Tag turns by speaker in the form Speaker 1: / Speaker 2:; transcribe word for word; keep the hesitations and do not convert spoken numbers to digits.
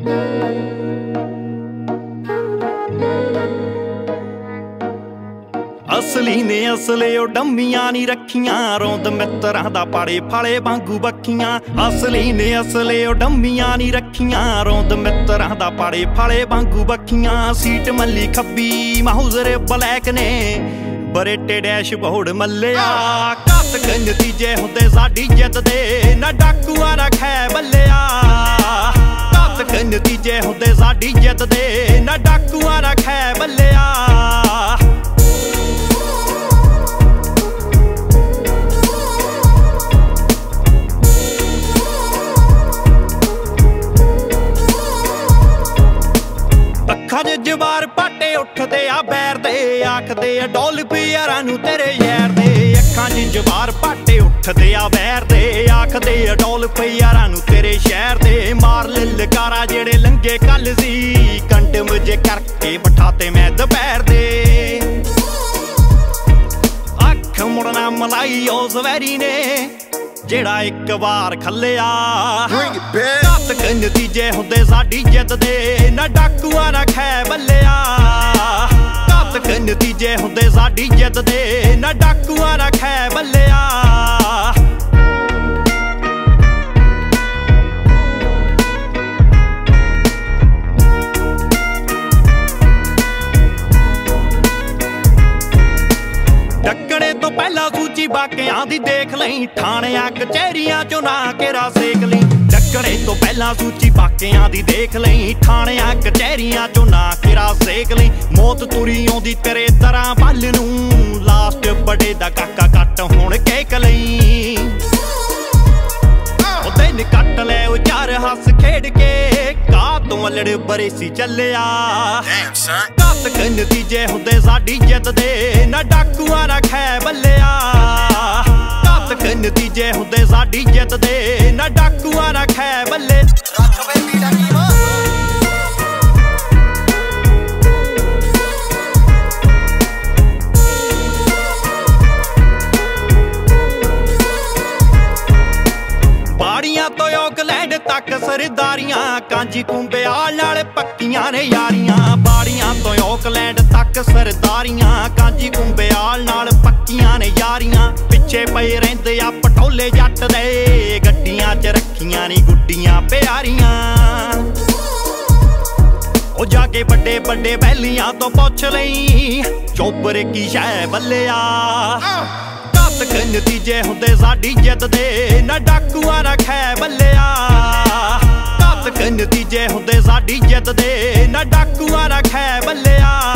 Speaker 1: असली ने असले ओ डम्मियां नी रखियां रौंद मित्तरां दा पाड़े फाले वांगू बखियां असली ने असले ओ डम्मियां नी रखियां रौंद मित्तरां दा पाड़े फाले वांगू बखियां सीट मल्ली खब्बी माहुजरे ब्लैक ने बरेटे डैशबोर्ड मल्लिया घत क नतीजे हुंदे साडी जिद्द दे ना डाकूआं ना खै बल्लिया घत क नतीजे हुंदे साडी जिद्द दे ना डाकूआं ना खै बल्लिया ਅੱਖਾਂ 'ਚ ਜਵਾਰ ਪਾਟੇ ਉੱਠਦੇ ਆ ਬੈਰ ਦੇ ਆਖਦੇ ਆ ਡੋਲਫੀਅਰਾਂ ਨੂੰ ਤੇਰੇ ਯਾਰ ਦੇ ਅੱਖਾਂ 'ਚ ਜਵਾਰ ਪਾਟੇ ਉੱਠਦੇ ਆ ਬੈਰ ਦੇ ਆਖਦੇ ਆ ਡੋਲਫੀਅਰਾਂ ਨੂੰ ਤੇਰੇ ਸ਼ਹਿਰ ਦੇ ਮਾਰ ਲਲਕਾਰਾ ਜਿਹੜੇ ਲੰਗੇ ਕੱਲ ਸੀ ਕੰਡਮ ਜੇ ਕਰਕੇ ਬਿਠਾਤੇ ਮੈਂ ਦੁਪਹਿਰ ਦੇ ਅੱਖ ਮੁੜਨਾ ਮਲਾਈ ਉਸ ਵੈਰੀ ਨੇ ਜਿਹੜਾ ਇੱਕ ਵਾਰ ਖੱਲਿਆ ਘਤ ਕ ਨਤੀਜੇ ਹੁੰਦੇ ਸਾਡੀ ਜਿੱਦ ਦੇ ਨਾ ਡਾਕੂਆਂ ਨਾ ਖੈ ਬੱਲਿਆ ਘਤ ਕ ਨਤੀਜੇ ਹੁੰਦੇ ਸਾਡੀ ਜਿੱਦ ਦੇ ਨਾ ਡਾਕੂਆਂ ਨਾ ਖੈ ਬੱਲਿਆ ਡੱਕਣੇ ਤੋਂ ਪਹਿਲਾਂ ਸੂਚੀ ਬਾਕਿਆਂ ਦੀ ਦੇਖ ਲਈ ਥਾਣਿਆਂ ਕਚਹਿਰੀਆਂ ਚੋਂ ਨਾ ਘੇਰਾ ਸੇਕ ਲਈ ਡੱਕਣੇ ਤੋਂ ਪਹਿਲਾਂ ਸੂਚੀ ਬਾਕਿਆਂ ਦੀ ਦੇਖ ਲਈ ਥਾਣਿਆਂ ਕਚਹਿਰੀਆਂ ਚੋਂ ਨਾ ਘੇਰਾ ਸੇਕ ਲਈ ਮੌਤ ਤੁਰੀ ਆਉਂਦੀ ਤੇਰੇ ਤਰ੍ਹਾਂ ਵੱਲ ਨੂੰ ਲਾਸਟ ਬੜੇ ਦਾ ਕਾਕਾ ਕੱਟ ਹੁਣ ਕੇਕ ਲਈ ਉਹ ਦਿਨ ਕੱਟ ਲੈ ਉਹ ਚਾਰ ਹੱਸ ਖੇਡ ਕੇ ਕਾ ਤੋਂ ਲੜ ਬਰੇਸੀ ਚੱਲਿਆ ਘਤ ਕ ਨਤੀਜੇ ਹੁੰਦੇ ਸਾਡੀ ਜਿੱਦ ਦੇ ਨਾ ਡਾਕੂਆਂ ਨਾ ਖੈ ਬੱਲਿਆ ਘਤ ਕ ਨਤੀਜੇ ਹੁੰਦੇ ਸਾਡੀ ਜਿੱਦ ਦੇ ਨਾ ਡਾਕੂਆਂ ਨਾ ਖੈ ਬੱਲੇ ਬਾੜੀਆਂ ਤੋਂ ਔਕਲੈਂਡ ਤੱਕ ਸਰਦਾਰੀਆਂ ਕਾਂਜੀ ਕੁੰਬਿਆਲ ਨਾਲ ਪੱਕੀਆਂ ਨੇ ਯਾਰੀਆਂ ਬਾੜੀਆਂ ਤੋਂ ਔਕਲੈਂਡ ਤੱਕ ਸਰਦਾਰੀਆਂ ਕਾਂਜੀ ਕੁੰਬਿਆਲ ਨਾਲ ਪੱਕੀਆਂ ਨੇ ਯਾਰੀਆਂ ਪਿੱਛੇ ਪਏ ਰਹਿੰਦੇ ਆ ਪਟੋਲੇ ਜੱਟ ਦੇ ਗੱਡੀਆਂ 'ਚ ਰੱਖੀਆਂ ਨੀ ਗੁੱਡੀਆਂ ਪਿਆਰੀਆਂ ਉਹ ਜਾ ਕੇ ਵੱਡੇ ਵੱਡੇ ਬੈਲੀਆਂ ਤੋਂ ਪੁੱਛ ਲਈ ਚੋਬਰ ਕੀ ਸ਼ੈ ਬੱਲਿਆ ਘਤ ਕ ਨਤੀਜੇ ਹੁੰਦੇ ਸਾਡੀ ਜਿੱਦ ਦੇ ਨਾ ਡਾਕੂਆਂ ਨਾ ਖੈ ਬੱਲਿਆ ਘਤ ਕ ਨਤੀਜੇ ਹੁੰਦੇ ਸਾਡੀ ਜਿੱਦ ਦੇ ਨਾ ਡਾਕੂਆਂ ਨਾ ਖੈ ਬੱਲਿਆ